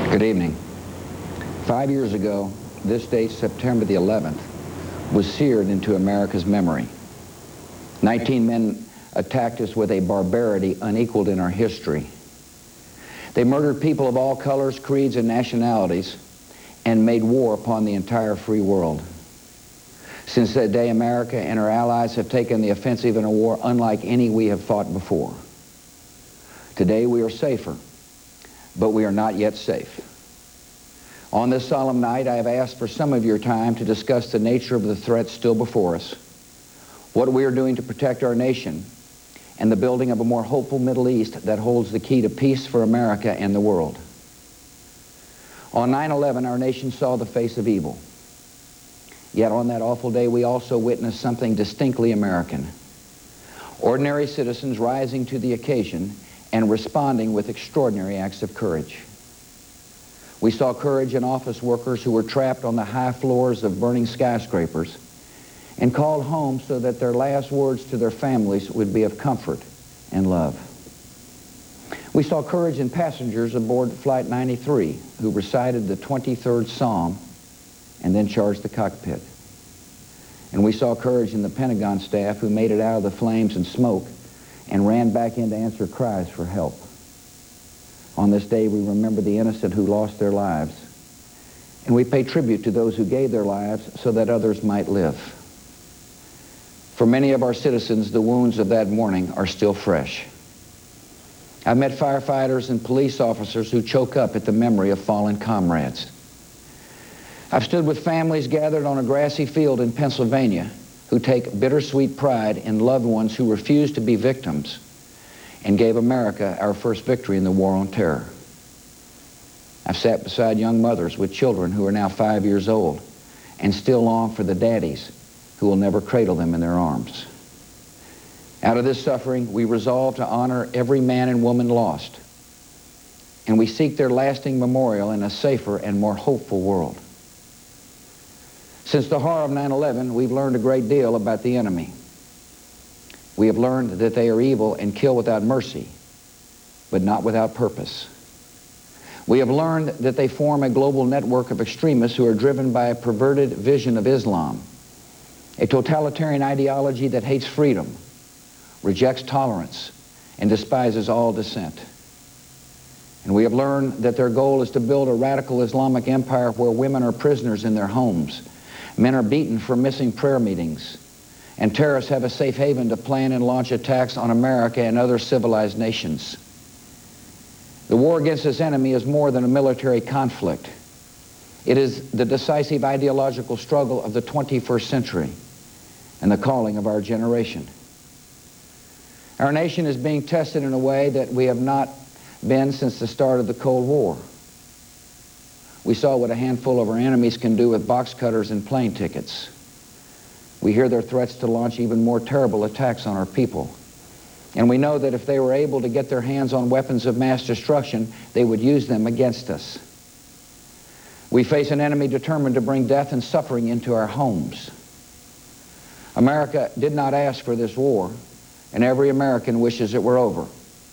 Good evening. 5 years ago, this date, September the 11th, was seared into America's memory. 19 men attacked us with a barbarity unequaled in our history. They murdered people of all colors, creeds, and nationalities, and made war upon the entire free world. Since that day, America and her allies have taken the offensive in a war unlike any we have fought before. Today we are safer, but we are not yet safe. On this solemn night, I have asked for some of your time to discuss the nature of the threat still before us, what we are doing to protect our nation, and the building of a more hopeful Middle East that holds the key to peace for America and the world. On 9/11, our nation saw the face of evil. Yet on that awful day, we also witnessed something distinctly American. Ordinary citizens rising to the occasion and responding with extraordinary acts of courage. We saw courage in office workers who were trapped on the high floors of burning skyscrapers and called home so that their last words to their families would be of comfort and love. We saw courage in passengers aboard Flight 93 who recited the 23rd Psalm and then charged the cockpit. And we saw courage in the Pentagon staff who made it out of the flames and smoke and ran back in to answer cries for help. On this day, we remember the innocent who lost their lives, and we pay tribute to those who gave their lives so that others might live. For many of our citizens, the wounds of that morning are still fresh. I've met firefighters and police officers who choke up at the memory of fallen comrades. I've stood with families gathered on a grassy field in Pennsylvania who take bittersweet pride in loved ones who refused to be victims and gave America our first victory in the war on terror. I've sat beside young mothers with children who are now 5 years old and still long for the daddies who will never cradle them in their arms. Out of this suffering, we resolve to honor every man and woman lost, and we seek their lasting memorial in a safer and more hopeful world. Since the horror of 9/11, we've learned a great deal about the enemy. We have learned that they are evil and kill without mercy, but not without purpose. We have learned that they form a global network of extremists who are driven by a perverted vision of Islam, a totalitarian ideology that hates freedom, rejects tolerance, and despises all dissent. And we have learned that their goal is to build a radical Islamic empire where women are prisoners in their homes, men are beaten for missing prayer meetings, and terrorists have a safe haven to plan and launch attacks on America and other civilized nations. The war against this enemy is more than a military conflict. It is the decisive ideological struggle of the 21st century and the calling of our generation. Our nation is being tested in a way that we have not been since the start of the Cold War. We saw what a handful of our enemies can do with box cutters and plane tickets. We hear their threats to launch even more terrible attacks on our people. And we know that if they were able to get their hands on weapons of mass destruction, they would use them against us. We face an enemy determined to bring death and suffering into our homes. America did not ask for this war, and every American wishes it were over.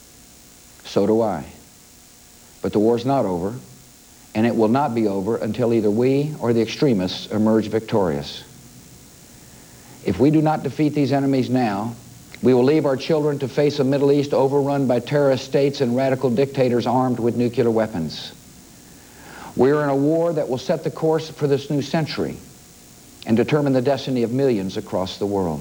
So do I. But the war's not over, and it will not be over until either we or the extremists emerge victorious. If we do not defeat these enemies now, we will leave our children to face a Middle East overrun by terrorist states and radical dictators armed with nuclear weapons. We are in a war that will set the course for this new century and determine the destiny of millions across the world.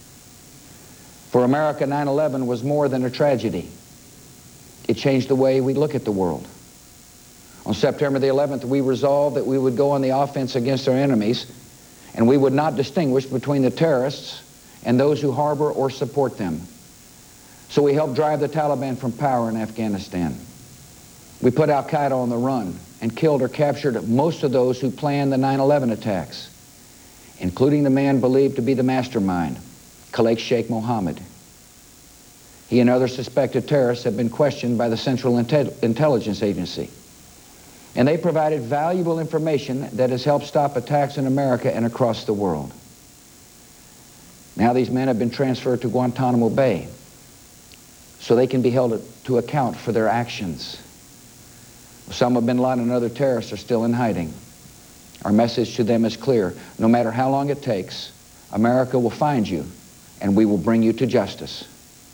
For America, 9/11 was more than a tragedy. It changed the way we look at the world. On September the 11th, we resolved that we would go on the offense against our enemies, and we would not distinguish between the terrorists and those who harbor or support them. So we helped drive the Taliban from power in Afghanistan. We put Al-Qaeda on the run and killed or captured most of those who planned the 9/11 attacks, including the man believed to be the mastermind, Khalid Sheikh Mohammed. He and other suspected terrorists have been questioned by the Central Intelligence Agency, and they provided valuable information that has helped stop attacks in America and across the world. Now these men have been transferred to Guantanamo Bay so they can be held to account for their actions. Osama bin Laden and other terrorists are still in hiding. Our message to them is clear. No matter how long it takes, America will find you and we will bring you to justice.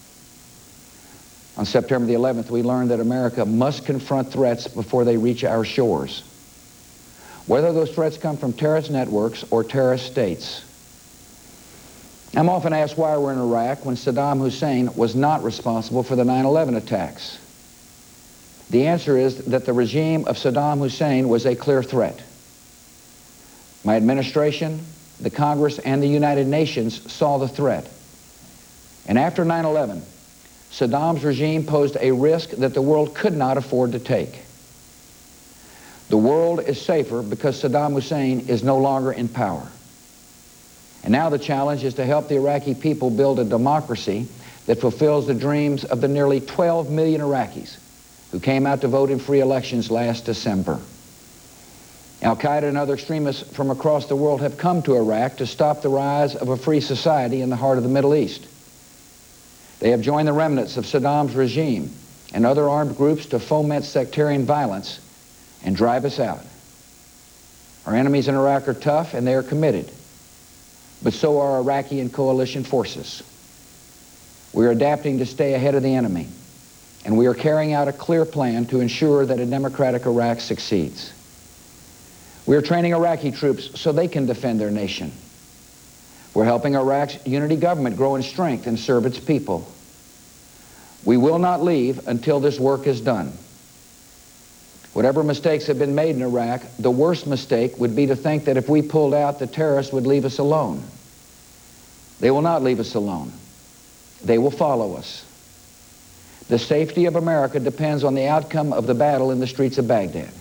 On September the 11th, we learned that America must confront threats before they reach our shores. Whether those threats come from terrorist networks or terrorist states. I'm often asked why we're in Iraq when Saddam Hussein was not responsible for the 9/11 attacks. The answer is that the regime of Saddam Hussein was a clear threat. My administration, the Congress, and the United Nations saw the threat. And after 9/11, Saddam's regime posed a risk that the world could not afford to take. The world is safer because Saddam Hussein is no longer in power. And now the challenge is to help the Iraqi people build a democracy that fulfills the dreams of the nearly 12 million Iraqis who came out to vote in free elections last December. Al-Qaeda and other extremists from across the world have come to Iraq to stop the rise of a free society in the heart of the Middle East. They have joined the remnants of Saddam's regime and other armed groups to foment sectarian violence and drive us out. Our enemies in Iraq are tough and they are committed, but so are Iraqi and coalition forces. We are adapting to stay ahead of the enemy, and we are carrying out a clear plan to ensure that a democratic Iraq succeeds. We are training Iraqi troops so they can defend their nation. We're helping Iraq's unity government grow in strength and serve its people. We will not leave until this work is done. Whatever mistakes have been made in Iraq, the worst mistake would be to think that if we pulled out, the terrorists would leave us alone. They will not leave us alone. They will follow us. The safety of America depends on the outcome of the battle in the streets of Baghdad.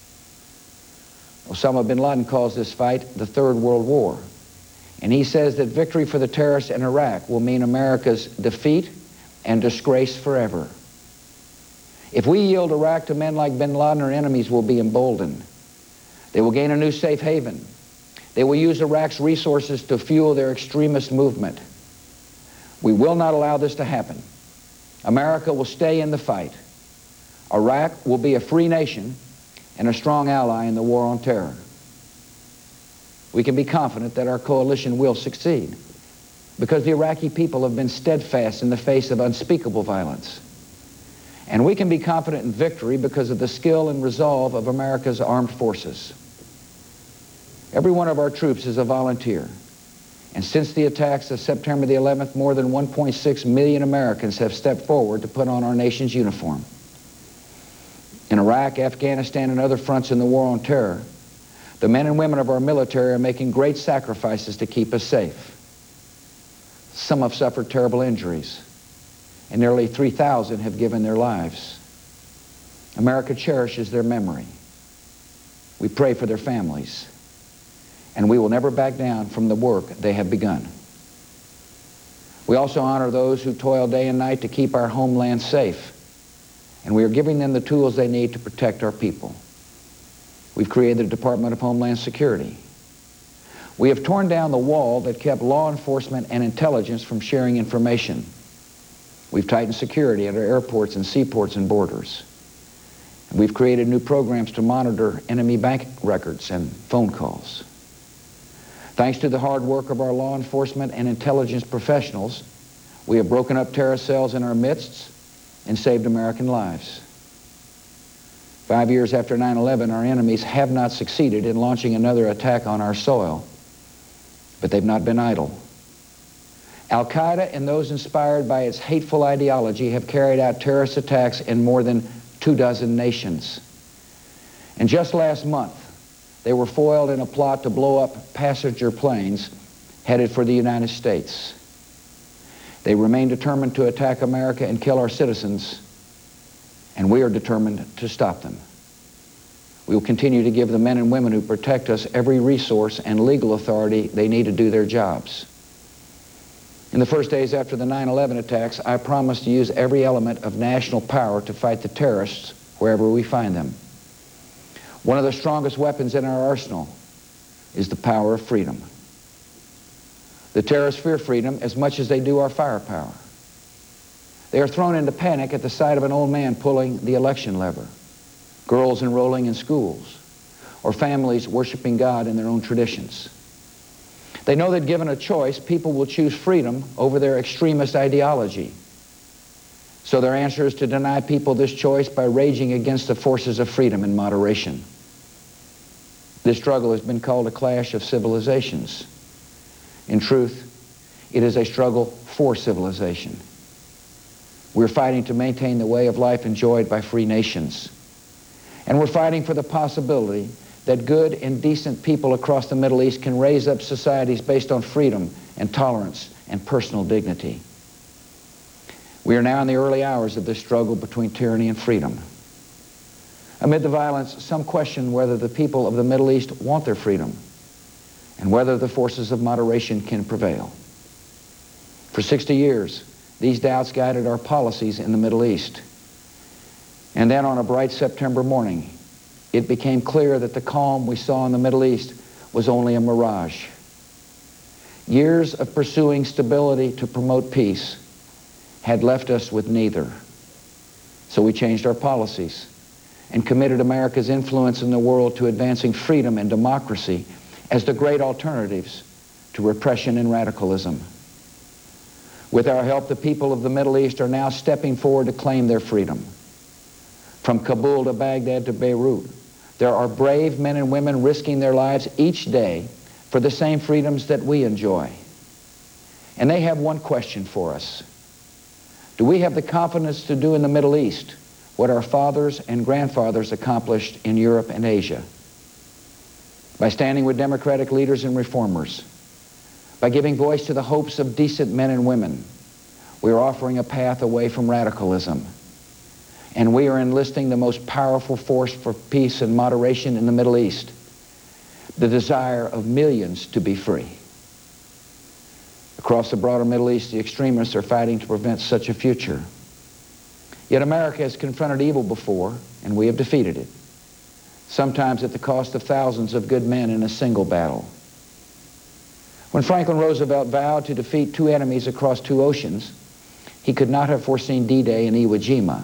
Osama bin Laden calls this fight the Third World War. And he says that victory for the terrorists in Iraq will mean America's defeat and disgrace forever. If we yield Iraq to men like bin Laden, our enemies will be emboldened. They will gain a new safe haven. They will use Iraq's resources to fuel their extremist movement. We will not allow this to happen. America will stay in the fight. Iraq will be a free nation and a strong ally in the war on terror. We can be confident that our coalition will succeed because the Iraqi people have been steadfast in the face of unspeakable violence. And we can be confident in victory because of the skill and resolve of America's armed forces. Every one of our troops is a volunteer. And since the attacks of September the 11th, more than 1.6 million Americans have stepped forward to put on our nation's uniform. In Iraq, Afghanistan, and other fronts in the war on terror, the men and women of our military are making great sacrifices to keep us safe. Some have suffered terrible injuries, and nearly 3,000 have given their lives. America cherishes their memory. We pray for their families, and we will never back down from the work they have begun. We also honor those who toil day and night to keep our homeland safe, and we are giving them the tools they need to protect our people. We've created the Department of Homeland Security. We have torn down the wall that kept law enforcement and intelligence from sharing information. We've tightened security at our airports and seaports and borders. And we've created new programs to monitor enemy bank records and phone calls. Thanks to the hard work of our law enforcement and intelligence professionals, we have broken up terrorist cells in our midst and saved American lives. 5 years after 9/11, our enemies have not succeeded in launching another attack on our soil, but they've not been idle. Al-Qaeda and those inspired by its hateful ideology have carried out terrorist attacks in more than 24 nations. And just last month, they were foiled in a plot to blow up passenger planes headed for the United States. They remain determined to attack America and kill our citizens, and we are determined to stop them. We will continue to give the men and women who protect us every resource and legal authority they need to do their jobs. In the first days after the 9/11 attacks, I promised to use every element of national power to fight the terrorists wherever we find them. One of the strongest weapons in our arsenal is the power of freedom. The terrorists fear freedom as much as they do our firepower. They are thrown into panic at the sight of an old man pulling the election lever. girls enrolling in schools, or families worshiping God in their own traditions. They know that given a choice, people will choose freedom over their extremist ideology. So their answer is to deny people this choice by raging against the forces of freedom and moderation. This struggle has been called a clash of civilizations. In truth, it is a struggle for civilization. We're fighting to maintain the way of life enjoyed by free nations. And we're fighting for the possibility that good and decent people across the Middle East can raise up societies based on freedom and tolerance and personal dignity. We are now in the early hours of this struggle between tyranny and freedom. Amid the violence, some question whether the people of the Middle East want their freedom and whether the forces of moderation can prevail. For 60 years, these doubts guided our policies in the Middle East. And then on a bright September morning, it became clear that the calm we saw in the Middle East was only a mirage. Years of pursuing stability to promote peace had left us with neither. So we changed our policies and committed America's influence in the world to advancing freedom and democracy as the great alternatives to repression and radicalism. With our help, the people of the Middle East are now stepping forward to claim their freedom. From Kabul to Baghdad to Beirut, there are brave men and women risking their lives each day for the same freedoms that we enjoy. And they have one question for us. Do we have the confidence to do in the Middle East what our fathers and grandfathers accomplished in Europe and Asia? By standing with democratic leaders and reformers, by giving voice to the hopes of decent men and women, we are offering a path away from radicalism. And we are enlisting the most powerful force for peace and moderation in the Middle East, the desire of millions to be free. Across the broader Middle East, the extremists are fighting to prevent such a future. Yet America has confronted evil before, and we have defeated it, sometimes at the cost of thousands of good men in a single battle. When Franklin Roosevelt vowed to defeat two enemies across two oceans, he could not have foreseen D-Day and Iwo Jima,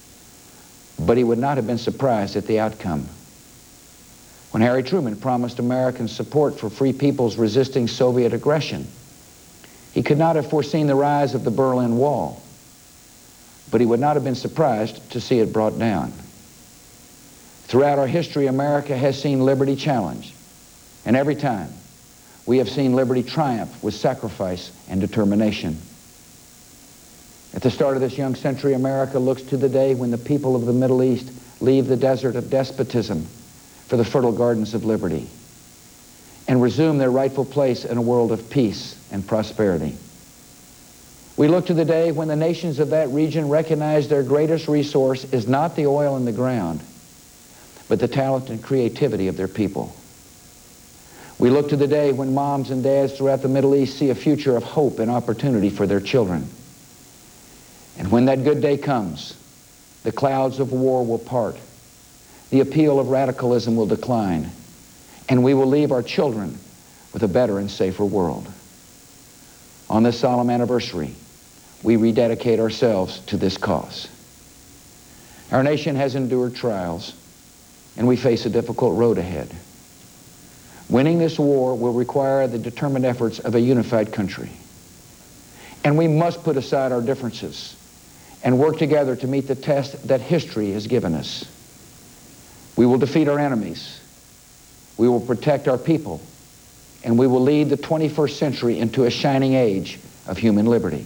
but he would not have been surprised at the outcome. When Harry Truman promised American support for free peoples resisting Soviet aggression, he could not have foreseen the rise of the Berlin Wall, but he would not have been surprised to see it brought down. Throughout our history, America has seen liberty challenged, and every time we have seen liberty triumph with sacrifice and determination. At the start of this young century, America looks to the day when the people of the Middle East leave the desert of despotism for the fertile gardens of liberty and resume their rightful place in a world of peace and prosperity. We look to the day when the nations of that region recognize their greatest resource is not the oil in the ground, but the talent and creativity of their people. We look to the day when moms and dads throughout the Middle East see a future of hope and opportunity for their children. And when that good day comes, the clouds of war will part, the appeal of radicalism will decline, and we will leave our children with a better and safer world. On this solemn anniversary, we rededicate ourselves to this cause. Our nation has endured trials, and we face a difficult road ahead. Winning this war will require the determined efforts of a unified country. And we must put aside our differences and work together to meet the test that history has given us. We will defeat our enemies. We will protect our people. And we will lead the 21st century into a shining age of human liberty.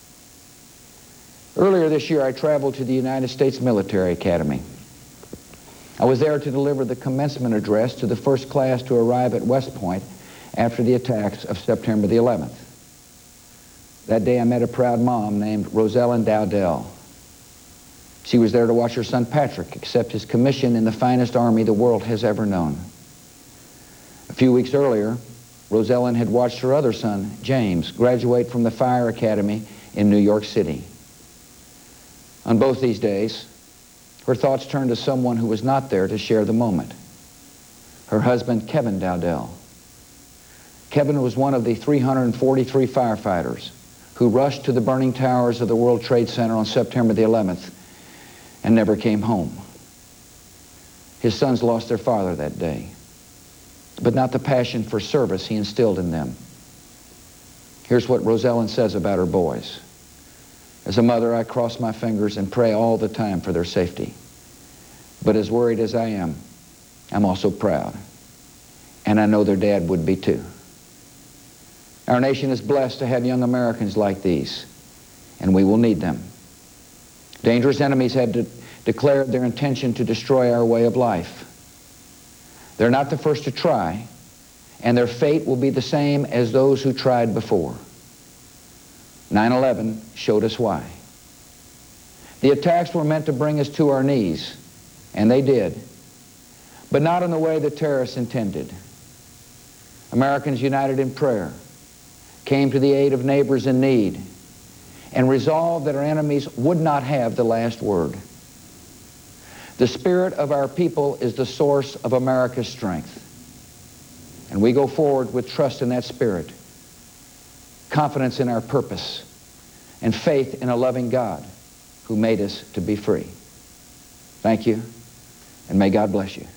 Earlier this year, I traveled to the United States Military Academy. I was there to deliver the commencement address to the first class to arrive at West Point after the attacks of September the 11th. That day I met a proud mom named Rosellen Dowdell. She was there to watch her son Patrick accept his commission in the finest army the world has ever known. A few weeks earlier, Rosellen had watched her other son, James, graduate from the Fire Academy in New York City. On both these days, her thoughts turned to someone who was not there to share the moment. Her husband, Kevin Dowdell. Kevin was one of the 343 firefighters who rushed to the burning towers of the World Trade Center on September the 11th and never came home. His sons lost their father that day, but not the passion for service he instilled in them. Here's what Rosellen says about her boys. As a mother, I cross my fingers and pray all the time for their safety. But as worried as I am, I'm also proud. And I know their dad would be too. Our nation is blessed to have young Americans like these, and we will need them. Dangerous enemies have declared their intention to destroy our way of life. They're not the first to try, and their fate will be the same as those who tried before. 9/11 showed us why. The attacks were meant to bring us to our knees, and they did, but not in the way the terrorists intended. Americans united in prayer came to the aid of neighbors in need and resolved that our enemies would not have the last word. The spirit of our people is the source of America's strength, and we go forward with trust in that spirit, confidence in our purpose, and faith in a loving God who made us to be free. Thank you, and may God bless you.